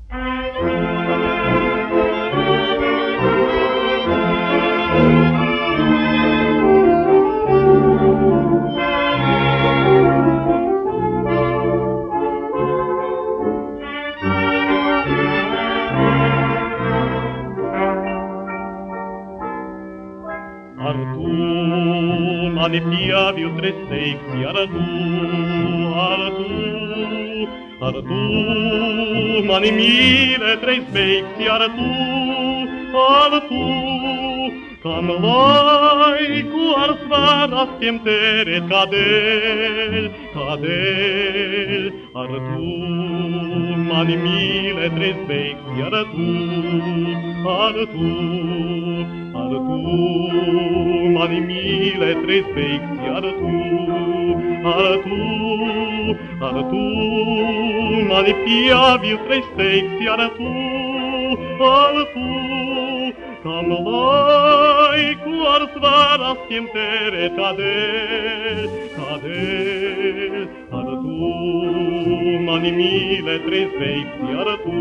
Mani piaviu tresteixi, Arătu, mani mile tresteixi, Arătu, cam laicu arsvaras chemtere cadel, Arătu, mani mile tresteixi, Arătu, mani mile tresteixi, Arătu, mani piaviu tresteixi, Arătu, cam laicu arsvaras chemtere cadel, Arătu, mani mile tresteixi, Arătu.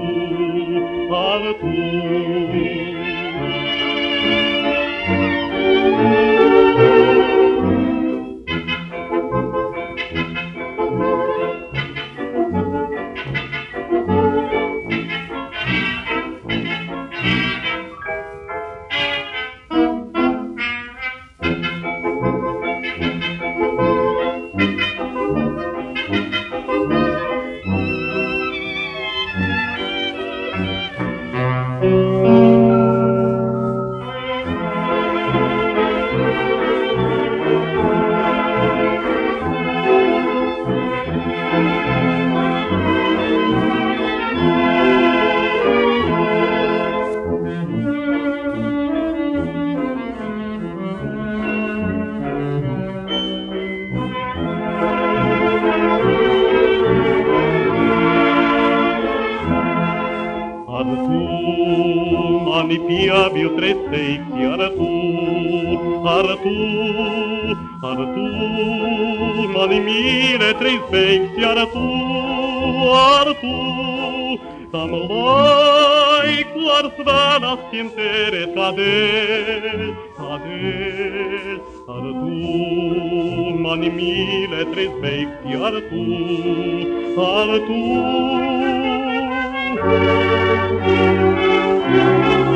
Mani piaviu tresteixi, Arătu, mani mile tresteixi, Arătu, cam laicu arsvaras chemtere cadel, Arătu, mani mile tresteixi, Arătu. Thank you.